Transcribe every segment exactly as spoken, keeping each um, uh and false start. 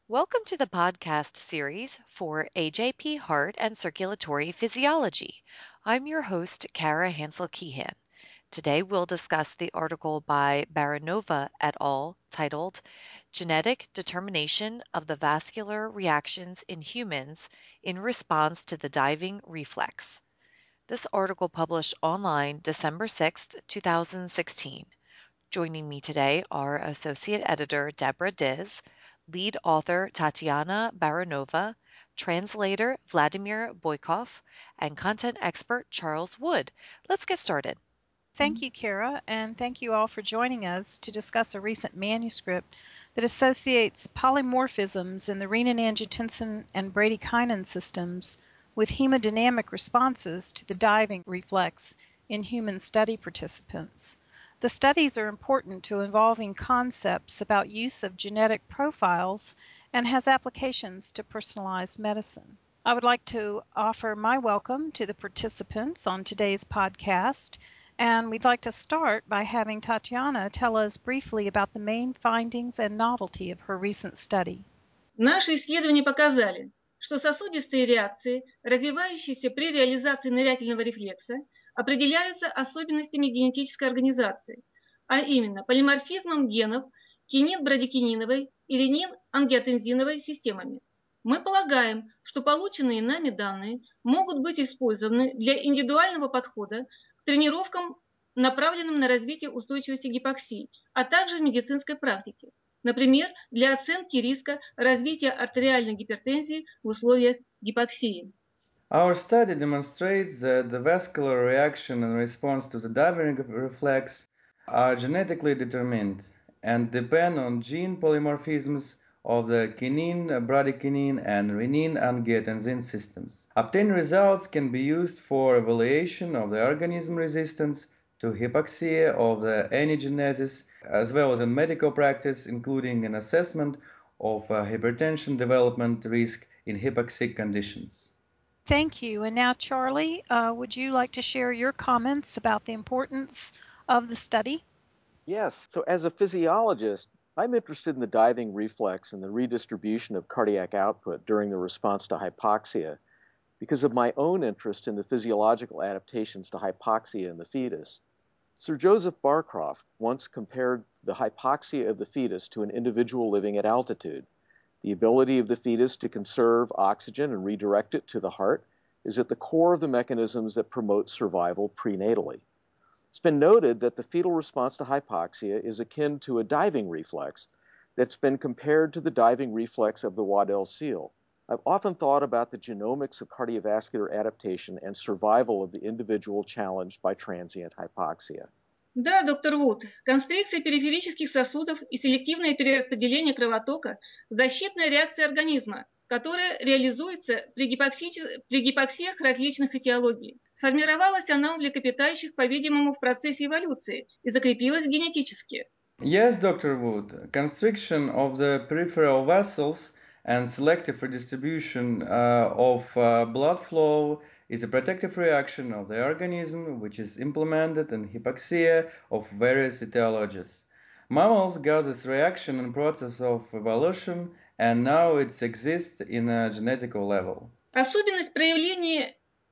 Welcome to the podcast series for A J P Heart and Circulatory Physiology. I'm your host, Kara Hansel Keehan. Today we'll discuss the article by Baranova et al. Titled Genetic Determination of the Vascular Reactions in Humans in Response to the Diving Reflex. This article published online December sixth, two thousand sixteen. Joining me today are Associate Editor Deborah Diz, lead author Tatiana Baranova, translator Vladimir Boykov, and content expert Charles Wood. Let's get started. Thank you, Kara, and thank you all for joining us to discuss a recent manuscript that associates polymorphisms in the renin-angiotensin and bradykinin systems with hemodynamic responses to the diving reflex in human study participants. The studies are important to evolving concepts about use of genetic profiles and has applications to personalized medicine. I would like to offer my welcome to the participants on today's podcast. And we'd like to start by having Tatiana tell us briefly about the main findings and novelty of her recent study. Наши исследования показали, что сосудистые реакции, развивающиеся при реализации нырятельного рефлекса, определяются особенностями генетической организации, а именно полиморфизмом генов кинин-брадикининовой и ренин-ангиотензиновой системами. Мы полагаем, что полученные нами данные могут быть использованы для индивидуального подхода к тренировкам, направленным на развитие устойчивости гипоксии, а также в медицинской практике. Например, для оценки риска развития артериальной гипертензии в условиях гипоксии. Our study demonstrates that the vascular reaction and response to the diving reflex are genetically determined and depend on gene polymorphisms of the kinin, bradykinin, and renin-angiotensin systems. Obtained results can be used for evaluation of the organism resistance to hypoxia of the antigenesis, as well as in medical practice, including an assessment of uh, hypertension development risk in hypoxic conditions. Thank you. And now, Charlie, uh, would you like to share your comments about the importance of the study? Yes. So, as a physiologist, I'm interested in the diving reflex and the redistribution of cardiac output during the response to hypoxia because of my own interest in the physiological adaptations to hypoxia in the fetus. Sir Joseph Barcroft once compared the hypoxia of the fetus to an individual living at altitude. The ability of the fetus to conserve oxygen and redirect it to the heart is at the core of the mechanisms that promote survival prenatally. It's been noted that the fetal response to hypoxia is akin to a diving reflex that's been compared to the diving reflex of the Waddell seal. I've often thought about the genomics of cardiovascular adaptation and survival of the individual challenged by transient hypoxia. Да, доктор Вуд, констрикция периферических сосудов и селективное перераспределение кровотока – защитная реакция организма, которая реализуется при, гипокси... при гипоксиях различных этиологий. Сформировалась она у млекопитающих, по-видимому, в процессе эволюции и закрепилась генетически. Yes, Doctor Wood. Constriction of the peripheral vessels and selective redistribution uh, of uh, blood flow is a protective reaction of the organism which is implemented in hypoxia of various etiologies. Mammals got this reaction in process of evolution, and now it exists in a genetical level. Особенность проявления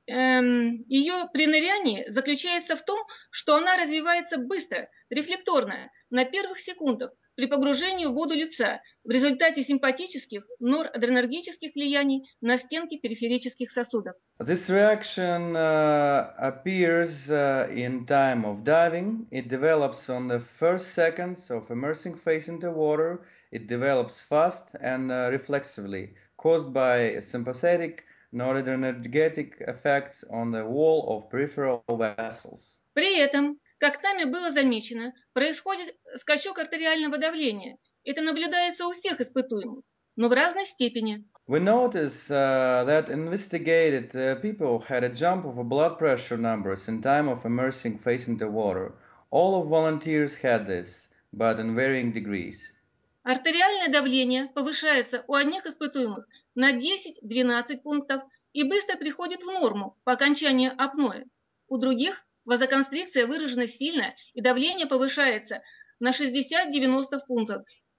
эм, ее при нырянии заключается в том, что она развивается быстро, рефлекторно, на первых секундах при погружении в воду лица в результате симпатических норадреналгических влияний на стенки периферических сосудов. This reaction uh, appears uh, in time of diving. It develops on the first seconds of immersing face into water. It develops fast and uh, reflexively, caused by sympathetic noradrenergic effects on the wall of peripheral vessels. При этом, как нами было замечено, происходит скачок артериального давления. Это наблюдается у всех испытуемых, но в разной степени. We notice uh, that investigated uh, people had a jump of blood pressure numbers in time of immersing face into water. All of volunteers had this, but in varying degrees. Артериальное давление повышается у одних испытуемых на десять-двенадцать пунктов и быстро приходит в норму по окончании апноэ. У других вазоконстрикция выражена сильно, и давление повышается на шестьдесят-девяносто пунктов и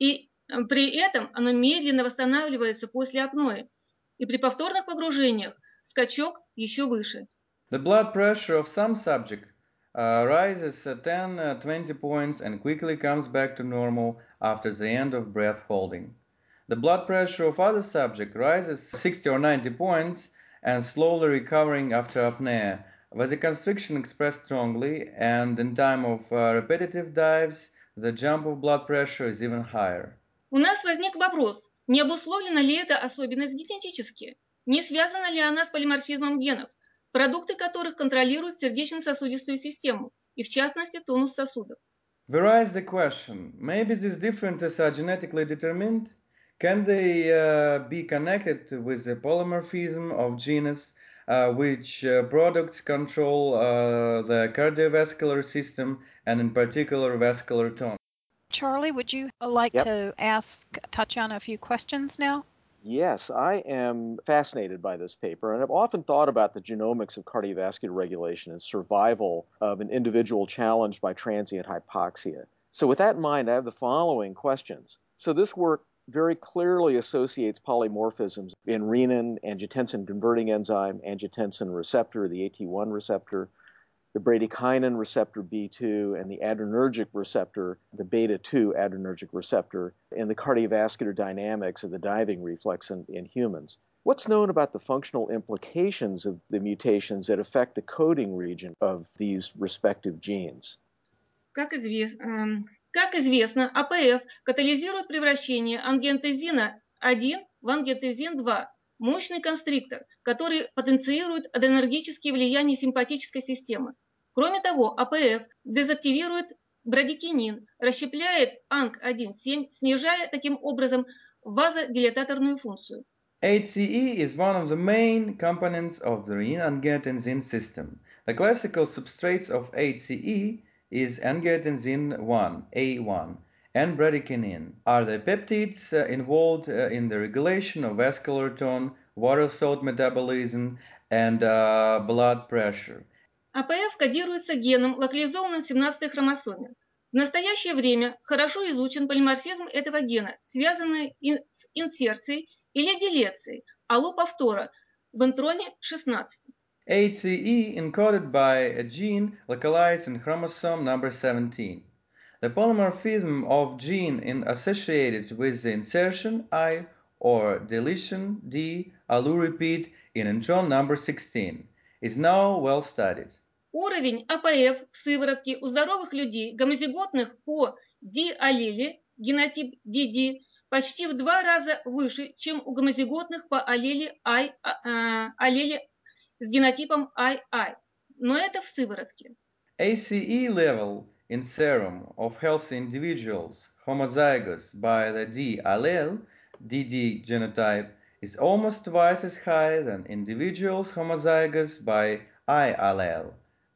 При этом оно медленно восстанавливается после апноэ, и при повторных погружениях скачок еще выше. The blood pressure of some subject uh, rises ten to twenty points and quickly comes back to normal after the end of breath holding. The blood pressure of other subject rises sixty or ninety points and slowly recovering after apnea, vasoconstriction expressed strongly, and in time of uh, repetitive dives, the jump of blood pressure is even higher. У нас возник вопрос, не обусловлена ли эта особенность генетически? Не связана ли она с полиморфизмом генов, продукты которых контролируют сердечно-сосудистую систему, и в частности тонус сосудов? We raise the question, maybe these differences are genetically determined? Can they uh, be connected with the polymorphism of genes, uh, which uh, products control uh, the cardiovascular system and in particular vascular tone? Charlie, would you like Yep. to ask Tatiana a few questions now? Yes, I am fascinated by this paper, and I've often thought about the genomics of cardiovascular regulation and survival of an individual challenged by transient hypoxia. So, with that in mind, I have the following questions. So, this work very clearly associates polymorphisms in renin, angiotensin converting enzyme, angiotensin receptor, the A T one receptor, the bradykinin receptor B two, and the adrenergic receptor, the beta two adrenergic receptor, and the cardiovascular dynamics of the diving reflex in, in humans. What's known about the functional implications of the mutations that affect the coding region of these respective genes? Как известно, как известно, АПФ катализирует превращение ангиотензина один в ангиотензин два, мощный констриктор, который потенцирует адренергические влияния симпатической системы. Кроме того, АПФ дезактивирует брадикинин, расщепляет анг один семь, снижая таким образом вазодилататорную функцию. A C E is one of the main components of the renin-angiotensin system. The classical substrates of A C E is angiotensin one, A one, and bradykinin are the peptides uh, involved uh, in the regulation of vascular tone, water salt metabolism, and uh, blood pressure. АПФ кодируется геном, локализованным в семнадцатой хромосоме. В настоящее время хорошо изучен полиморфизм этого гена, связанный с инсерцией или делецией аллоповтора в интроне шестнадцать. A C E encoded by a gene localized in chromosome number seventeen. The polymorphism of gene in associated with the insertion I or deletion D allele repeat in intron number sixteen is now well studied. Уровень АПФ в сыворотке у здоровых людей, гомозиготных по D-аллеле, генотип ди ди, почти в два раза выше, чем у гомозиготных по аллеле I, а, аллеле с генотипом ай ай. Но это в сыворотке. A C E level in serum of healthy individuals homozygous by the D allele, D D genotype, is almost twice as high than individuals homozygous by I allele,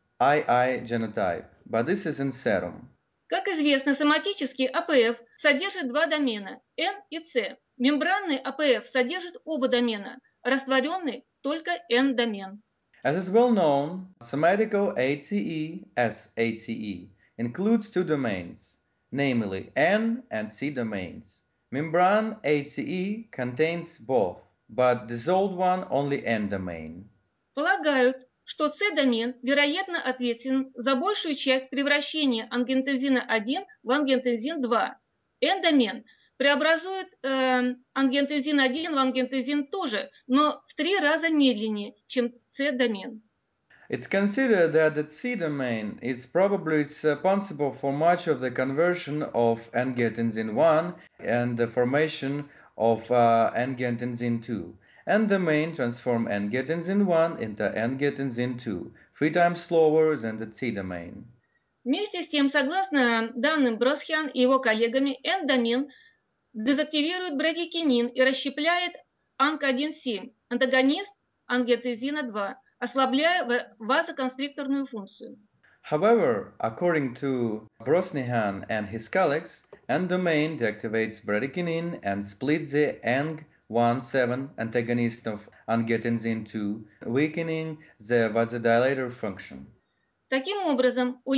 I I genotype, but this is in serum. Как известно, соматический АПФ содержит два домена N и C. Мембранный АПФ содержит оба домена, растворенный только N-домен. As is well known, somatical A C E as A C E includes two domains, namely N and C domains. Membran A C E contains both, but dissolved one only N domain. Полагают, что C-домен, вероятно, ответственен за большую часть превращения ангиотензина один в ангиотензин два. N-домен преобразует э, ангиотензин один в ангиотензин тоже, но в три раза медленнее, чем C-домен. It's considered that the C domain is probably responsible for much of the conversion of angiotensin one and the formation of uh, angiotensin two, and the domain transform angiotensin one into angiotensin two, three times slower than the C domain. Вместе с тем, согласно данным Бросхиан и его коллегами, N-домен дезактивирует брадикинин и расщепляет анг один семь, антагонист ангиотензина два, ослабляя вазоконстрикторную функцию. However, according to Brosnihan and his colleagues, N-domain deactivates bradykinin and splits the ang one seven antagonist of angiotensin two, weakening the vasodilator function. Таким образом, у лиц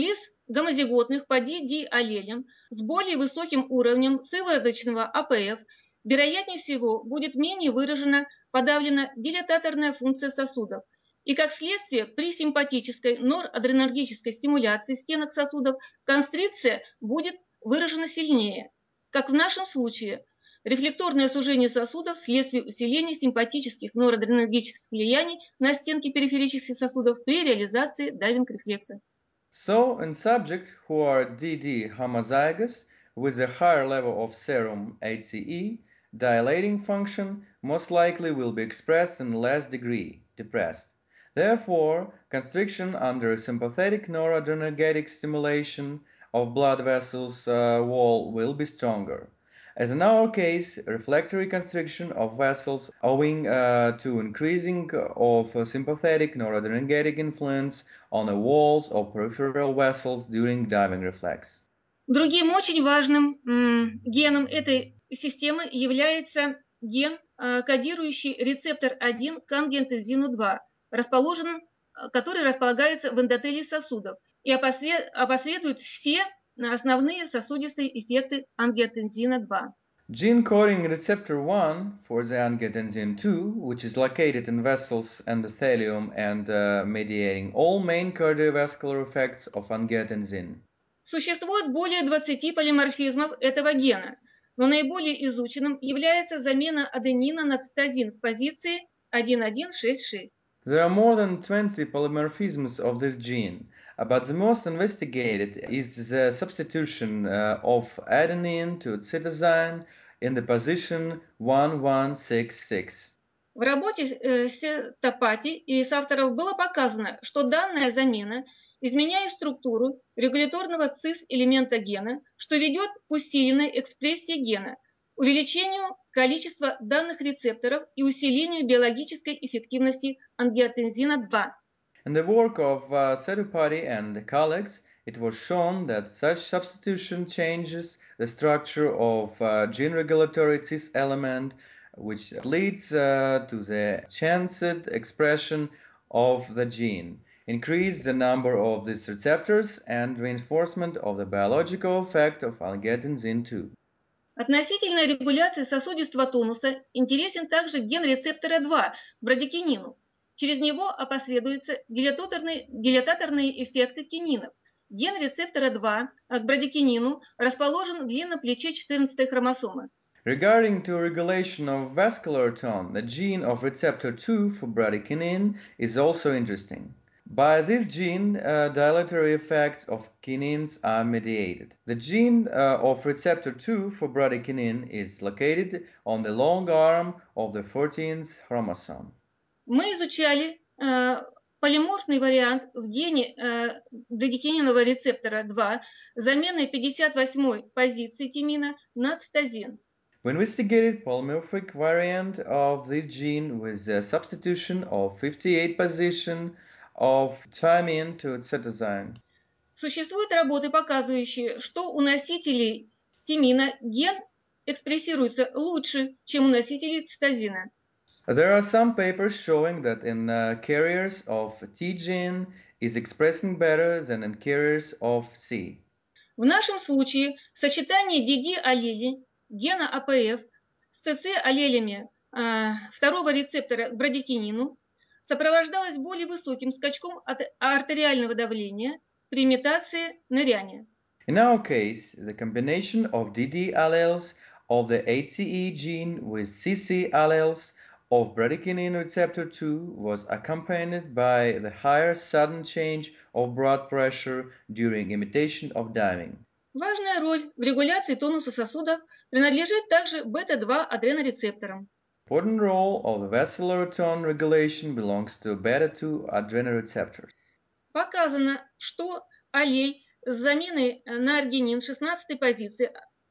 гомозиготных по ди ди-аллелям с более высоким уровнем сывороточного а пэ эф, вероятнее всего, будет менее выражена подавлена дилататорная функция сосудов. И как следствие, при симпатической норадреналгической стимуляции стенок сосудов констрикция будет выражена сильнее. Как в нашем случае, рефлекторное сужение сосудов вследствие усиления симпатических норадреналгических влияний на стенки периферических сосудов при реализации дайвинг-рефлекса. So, in subjects who are D D homozygous with a higher level of serum A C E, dilating function most likely will be expressed in less degree, depressed. Therefore, constriction under sympathetic noradrenergic stimulation of blood vessels uh, wall will be stronger. As in our case, reflectory constriction of vessels owing uh, to increasing of uh, sympathetic noradrenergic influence on the walls of peripheral vessels during diving reflex. Другим очень важным м, геном этой системы является ген, э, кодирующий рецептор один к ангиотензину два, расположен, который располагается в эндотелии сосудов и опосред, опосредует все основные сосудистые эффекты ангиотензина два. Gene coding receptor one for the angiotensin two, which is located in vessels endothelium and uh, mediating all main cardiovascular effects of angiotensin. Существует более двадцати полиморфизмов этого гена, но наиболее изученным является замена аденина на цитозин в позиции один один шесть шесть. There are more than twenty polymorphisms of this gene, but the most investigated is the substitution uh, of adenine to cytosine in the position one one six six. В работе э, Сетапати и соавторов было показано, что данная замена изменяет структуру регуляторного цис-элемента гена, что ведет к усиленной экспрессии гена, увеличению количества данных рецепторов и усилению биологической эффективности ангиотензина два. In the work of uh, Setupati and colleagues, it was shown that such substitution changes the structure of uh, gene regulatory cis element, which leads uh, to the chanced expression of the gene, increase the number of these receptors, and reinforcement of the biological effect of angiotensin two. Относительно регуляции сосудистого тонуса интересен также ген рецептора два к брадикинину. Через него опосредуются дилататорные, дилататорные эффекты кининов. Ген рецептора два к брадикинину расположен в длинном плече четырнадцатой хромосомы. Regarding to regulation of vascular tone, the gene of receptor two for bradykinin is also interesting. By this gene, uh, dilatory effects of kinins are mediated. The gene uh, of receptor two for bradykinin is located on the long arm of the fourteenth chromosome. Мы изучали э, полиморфный вариант в гене э, брадикининового рецептора два заменой пятьдесят восьмой позиции тимина на цитозин. We investigated polymorphic variant of this gene with the substitution of fifty-eight position of thymine to cytosine. Существуют работы, показывающие, что у носителей тимина ген экспрессируется лучше, чем у носителей цитозина. There are some papers showing that in uh, carriers of T gene is expressing better than in carriers of C. В нашем случае сочетание ди ди-аллелей гена а пэ эф с цэ цэ-аллелями э, второго рецептора к брадикинину сопровождалось более высоким скачком от артериального давления при имитации ныряния. In our case, the combination of D D alleles of the A C E gene with C C alleles of bradykinin receptor two was accompanied by the higher sudden change of blood pressure during imitation of diving. Важная роль в регуляции тонуса сосудов принадлежит также бета-два адренорецепторам. Important role of the vascular tone regulation belongs to beta two adrenoreceptors. Показано, что аллель с заменой на аргинин шестнадцатой позиции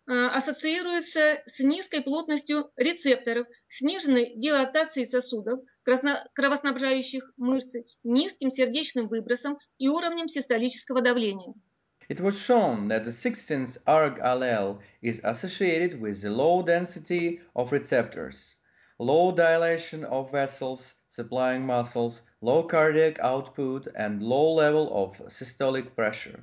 ассоциируется с низкой плотностью рецепторов, сниженной дилатацией сосудов, кровоснабжающих мышцы, низким сердечным выбросом и уровнем систолического давления. It was shown that the sixteenth A R G allele is associated with the low density of receptors, low dilation of vessels supplying muscles, low cardiac output, and low level of systolic pressure.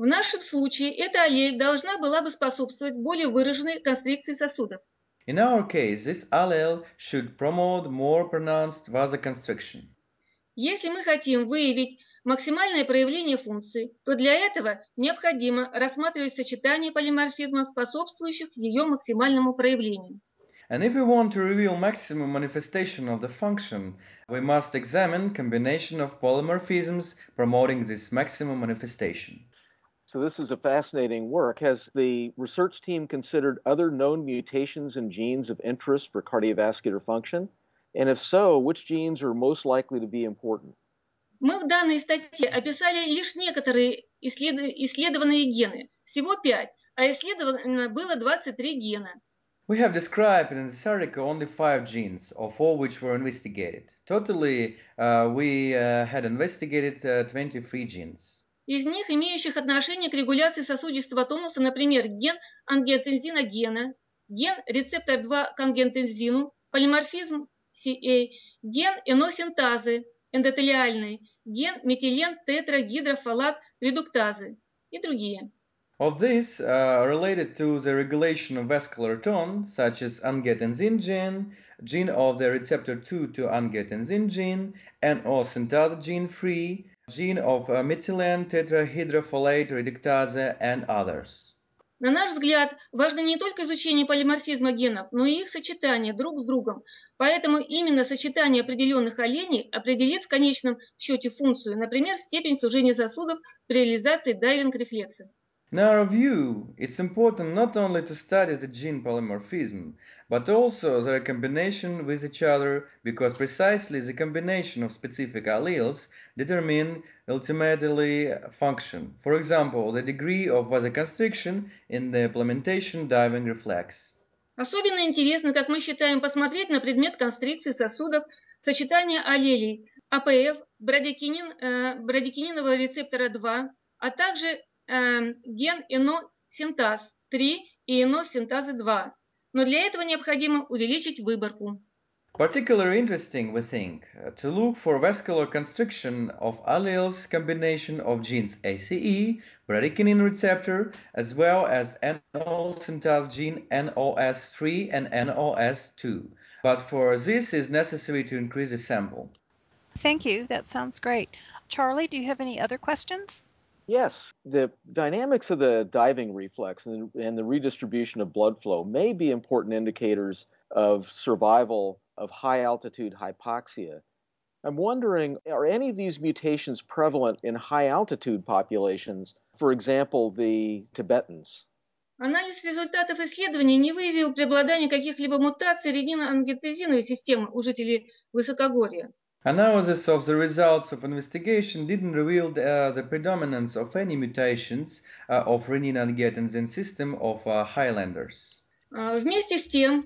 В нашем случае эта аллель должна была бы способствовать более выраженной констрикции сосудов. In our case, this allele should promote more pronounced vasoconstriction. Если мы хотим выявить максимальное проявление функции, то для этого необходимо рассматривать сочетание полиморфизмов, способствующих ее максимальному проявлению. And if we want to reveal maximum manifestation of the function, we must examine combination of polymorphisms promoting this maximum manifestation. So this is a fascinating work. Has the research team considered other known mutations in genes of interest for cardiovascular function? And if so, which genes are most likely to be important? Мы в данной статье описали лишь некоторые исслед... исследованные гены, всего пять, а исследовано было двадцать три гена. We have described in this article only five genes, of all which were investigated. Totally, uh, we uh, had investigated uh, twenty-three genes. Из них, имеющих отношение к регуляции сосудистого тонуса, например, ген ангиотензиногена, ген рецептор два к ангиотензину, полиморфизм си эй, ген эносинтазы эндотелиальной, ген метилен тетрагидрофолат редуктазы и другие. Of these uh, related to the regulation of vascular tone, such as angiotensin gene, gene of the receptor two to angiotensin gene, and or syntase gene three, gene of uh, methylene tetrahydrofolate reductase, and others. На наш взгляд, важно не только изучение полиморфизма генов, но и их сочетание друг с другом. Поэтому именно сочетание определенных алленей определит в конечном счете функцию, например, степень сужения сосудов при реализации дайвинг-рефлекса. In our view, it's important not only to study the gene polymorphism, but also their combination with each other, because precisely the combination of specific alleles determine ultimately function. For example, the degree of vasoconstriction in the implementation diving reflex. Особенно интересно, как мы считаем, посмотреть на предмет констрикции сосудов, сочетание аллелей а пэ эф, брадикинин, э, брадикининового рецептора два, а также э, ген эносинтаз три и эносинтазы два. Но для этого необходимо увеличить выборку. Particularly interesting, we think, uh, to look for vascular constriction of alleles combination of genes A C E, bradykinin receptor, as well as N O syntase gene N O S three and N O S two. But for this is necessary to increase the sample. Thank you. That sounds great. Charlie, do you have any other questions? Yes, the dynamics of the diving reflex and, and the redistribution of blood flow may be important indicators of survival of high altitude hypoxia. I'm wondering, are any of these mutations prevalent in high altitude populations, for example, the Tibetans? Анализ результатов исследований не выявил преобладания каких-либо мутаций ренин-ангиотензиновой системы у жителей высокогорья. Analysis of the results of investigation didn't reveal the, uh, the predominance of any mutations uh, of renin-angiotensin system of uh, highlanders. Вместе с тем,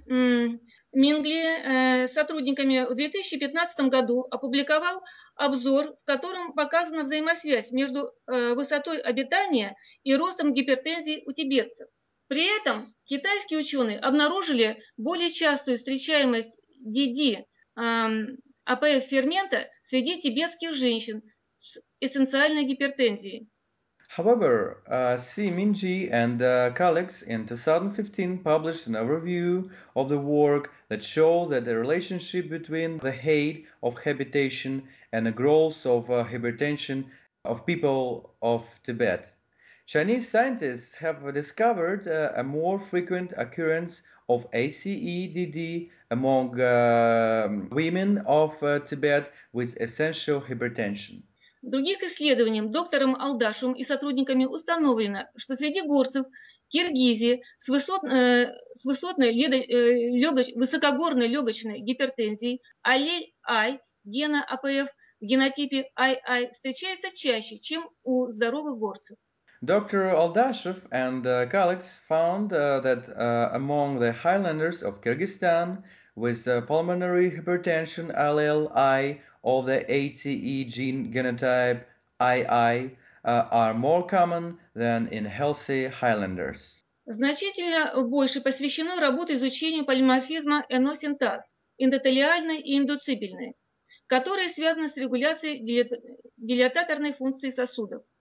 Мингли сотрудниками в две тысячи пятнадцатом году опубликовал обзор, в котором показана взаимосвязь между высотой обитания и ростом гипертензии у тибетцев. При этом китайские ученые обнаружили более частую встречаемость ди ди а пэ эф-фермента среди тибетских женщин с эссенциальной гипертензией. However, uh, C. Minji and uh, colleagues in two thousand fifteen published an overview of the work that showed that the relationship between the height of habitation and the growth of uh, hypertension of people of Tibet. Chinese scientists have discovered uh, a more frequent occurrence of A C E D D among uh, women of uh, Tibet with essential hypertension. В других исследованиях доктором Алдашевым и сотрудниками установлено, что среди горцев Киргизии с, высот, э, с высотной ледо, э, легоч, высокогорной легочной гипертензией аллель I гена а пэ эф в генотипе ай ай встречается чаще, чем у здоровых горцев. Doctor Aldashev and uh, colleagues found uh, that uh, among the highlanders of Kyrgyzstan with uh, pulmonary hypertension allele I of the A C E gene genotype I I uh, are more common than in healthy highlanders. Значительно больше посвящено работе изучению полиморфизма эносинтаз, эндотелиальной и индуцибельной, которые связаны с регуляцией дилататорной функции сосудов.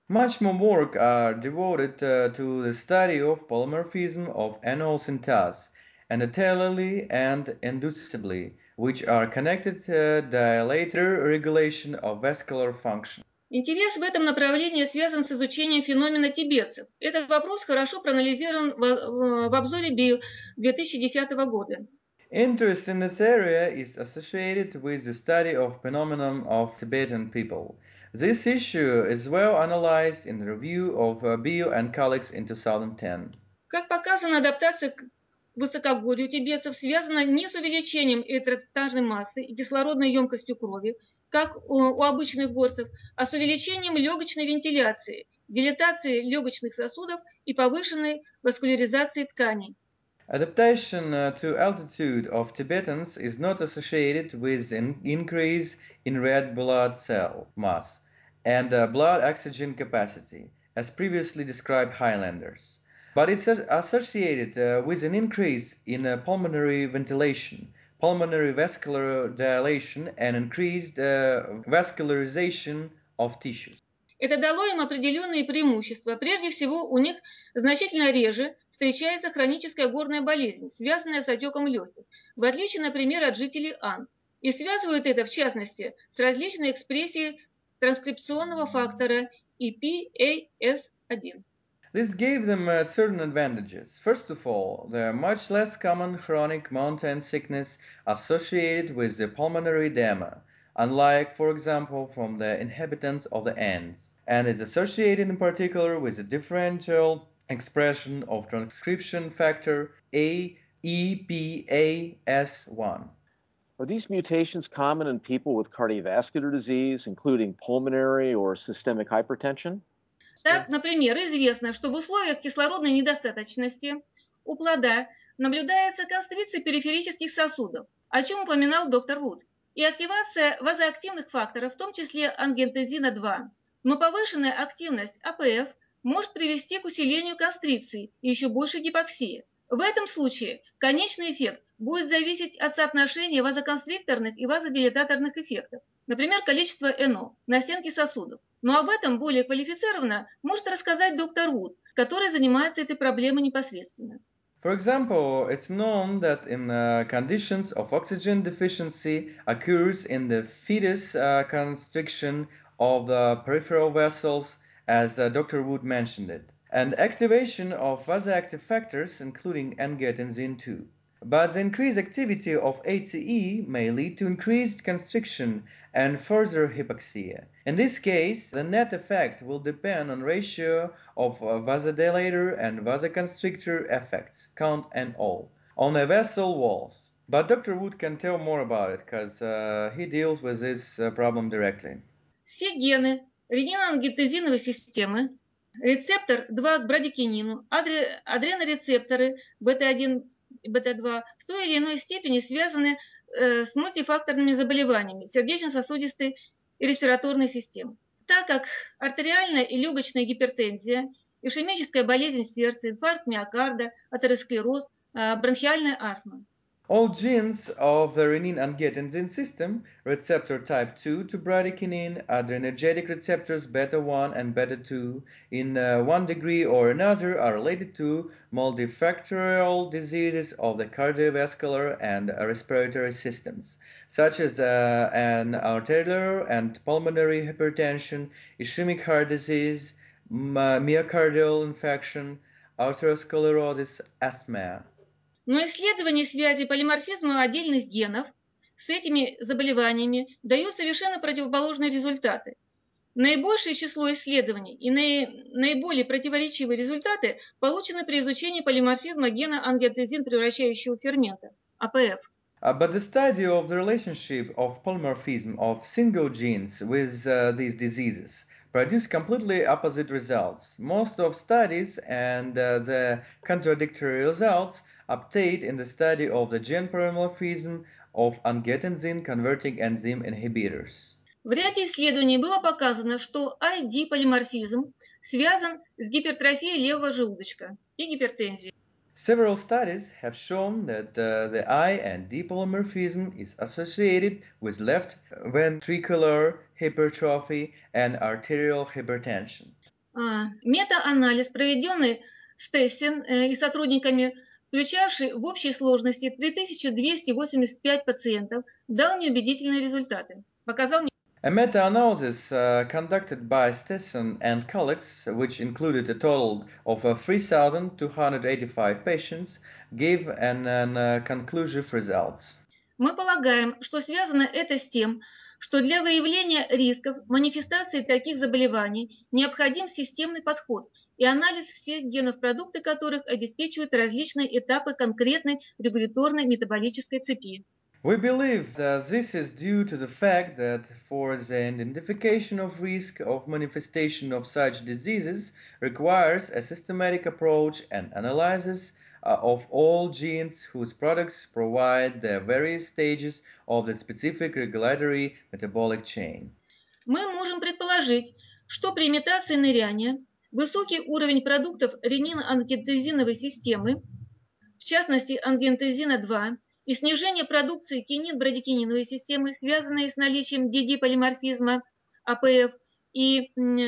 Much more work are devoted uh, to the study of polymorphism of enol synthase, endothelially and inducibly, which are connected to dilator regulation of vascular function. Интерес в этом направлении связан с изучением феномена тибетцев. Этот вопрос хорошо проанализирован в, в обзоре Био две тысячи десятого года. Interest in this area is associated with the study of phenomenon of Tibetan people. This issue is well analyzed in the review of uh, Bio and colleagues in two thousand ten. Как показано, адаптация к высокогорью тибетцев связана не с увеличением эритроцитарной массы и кислородной емкостью крови, как у, у обычных горцев, а с увеличением легочной вентиляции, дилатации легочных сосудов и повышенной васкуляризации тканей. Adaptation uh, to altitude of Tibetans is not associated with an increase in red blood cell mass and uh, blood oxygen capacity, as previously described Highlanders. But it's associated uh, with an increase in uh, pulmonary ventilation, pulmonary vascular dilation, and increased uh, vascularization of tissues. Это дало им определенные преимущества. Прежде всего, у них значительно реже встречается хроническая горная болезнь, связанная с отеком легких, в отличие, например, от жителей Ан. И связывают это, в частности, с различной экспрессией транскрипционного фактора и пи эй эс один. This gave them uh, certain advantages. First of all, there are much less common chronic mountain sickness associated with the pulmonary edema, unlike, for example, from the inhabitants of the Andes, and is associated in particular with the differential expression of transcription factor A E P A S one. Are these mutations common in people with cardiovascular disease, including pulmonary or systemic hypertension? Так, например, известно, что в условиях кислородной недостаточности у плода наблюдается констрикция периферических сосудов, о чем упоминал доктор Вуд, и активация вазоактивных факторов, в том числе ангиотензина два. Но повышенная активность а пэ эф может привести к усилению констрикции и еще большей гипоксии. В этом случае конечный эффект будет зависеть от соотношения вазоконстрикторных и вазодилататорных эффектов, например, количество эн о на стенке сосудов. Но об этом более квалифицированно может рассказать доктор Вуд, который занимается этой проблемой непосредственно. For example, it's known that in uh, conditions of oxygen deficiency occurs in the fetus uh, constriction of the peripheral vessels, as uh, Doctor Wood mentioned it, and activation of vasoactive factors, including angiotensin two. But the increased activity of A C E may lead to increased constriction and further hypoxia. In this case, the net effect will depend on ratio of vasodilator and vasoconstrictor effects, count and all, on the vessel walls. But Doctor Wood can tell more about it because uh, he deals with this uh, problem directly. Все гены ренин-ангиотензиновой системы, рецептор два к брадикинину, адре, адренорецепторы бета один и бета два в той или иной степени связаны э, с мультифакторными заболеваниями сердечно-сосудистой и респираторной системы. Так как артериальная и легочная гипертензия, ишемическая болезнь сердца, инфаркт миокарда, атеросклероз, э, бронхиальная астма. All genes of the renin-angiotensin system, receptor type two to bradykinin, adrenergic receptors beta one and beta two, in uh, one degree or another, are related to multifactorial diseases of the cardiovascular and respiratory systems, such as uh, an arterial and pulmonary hypertension, ischemic heart disease, myocardial infarction, atherosclerosis, asthma. Но исследования связи полиморфизма отдельных генов с этими заболеваниями дают совершенно противоположные результаты. Наибольшее число исследований и наиболее противоречивые результаты получены при изучении полиморфизма гена ангиотензин превращающего фермента а пэ эф. Uh, but the study of the relationship of polymorphism of single genes with uh, these diseases produce completely opposite results. Most of studies and uh, the contradictory results obtained in the study of the gene polymorphism of angiotensin converting enzyme inhibitors. В ряде исследований было показано, что ай ди-полиморфизм связан с гипертрофией левого желудочка и гипертензией. Several studies have shown that uh, the I and D polymorphism is associated with left ventricular hypertrophy and arterial hypertension. А, Мета-анализ, проведенный Стессен э, и сотрудниками, включавший в общей сложности три тысячи двести восемьдесят пять пациентов, дал неубедительные результаты. Показал A meta-analysis uh, conducted by Stetson and colleagues, which included a total of uh, three thousand two hundred eighty-five patients, gave an, an uh, conclusive results. Мы полагаем, что связано это с тем, что для выявления рисков манифестации таких заболеваний необходим системный подход и анализ всех генов, продукты которых обеспечивают различные этапы конкретной регуляторной метаболической цепи. We believe that this is due to the fact that for the identification of risk of manifestation of such diseases requires a systematic approach and analysis uh, of all genes whose products provide the various stages of the specific regulatory metabolic chain. Мы можем предположить, что при имитации ныряния высокий уровень продуктов ренин-ангиотензиновой системы, в частности ангиотензина два, и снижение продукции кинин-брадикининовой системы, связанные с наличием ди ди-полиморфизма а пэ эф и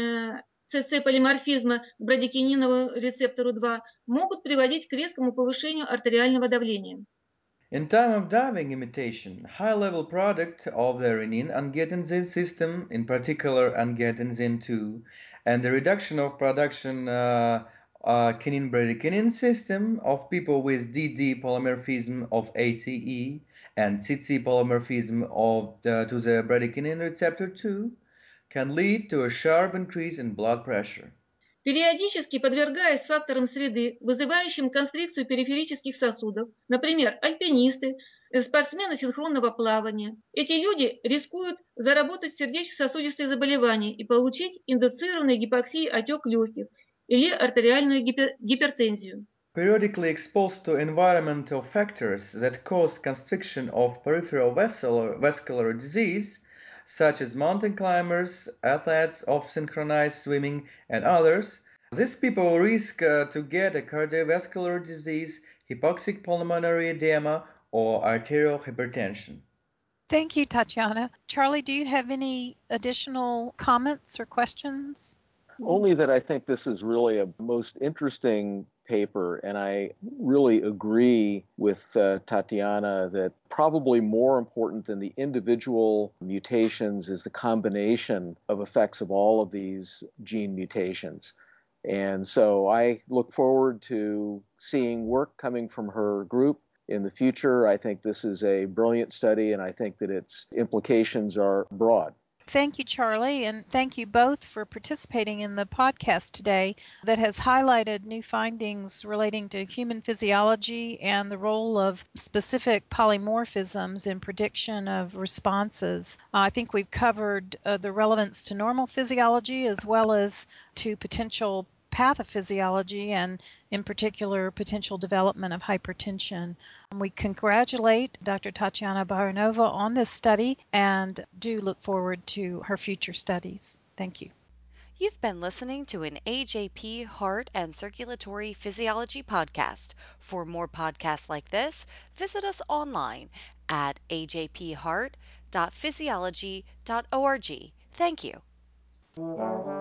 си си-полиморфизма к брадикининовому рецептору два, могут приводить к резкому повышению артериального давления. In time of diving imitation, high-level product of the renin-angiotensin system, in particular angiotensin two, and the reduction of production uh, uh, kinin-bradykinin system of people with D D polymorphism of A C E and C C polymorphism of the, to the bradykinin receptor two can lead to a sharp increase in blood pressure. Периодически подвергаясь факторам среды, вызывающим констрикцию периферических сосудов, например, альпинисты, спортсмены синхронного плавания, эти люди рискуют заработать сердечно-сосудистые заболевания и получить индуцированный гипоксией отек легких или артериальную гипер гипертензию. Periodically exposed to environmental factors that cause constriction of peripheral vascular, vascular disease, such as mountain climbers, athletes of synchronized swimming, and others, these people risk uh, to get a cardiovascular disease, hypoxic pulmonary edema, or arterial hypertension. Thank you, Tatiana. Charlie, do you have any additional comments or questions? Only that I think this is really a most interesting paper, and I really agree with uh, Tatiana that probably more important than the individual mutations is the combination of effects of all of these gene mutations. And so I look forward to seeing work coming from her group in the future. I think this is a brilliant study, and I think that its implications are broad. Thank you, Charlie, and thank you both for participating in the podcast today that has highlighted new findings relating to human physiology and the role of specific polymorphisms in prediction of responses. Uh, I think we've covered uh, the relevance to normal physiology as well as to potential pathophysiology and, in particular, potential development of hypertension. We congratulate Doctor Tatiana Baranova on this study and do look forward to her future studies. Thank you. You've been listening to an A J P Heart and Circulatory Physiology podcast. For more podcasts like this, visit us online at a j p heart dot physiology dot org. Thank you.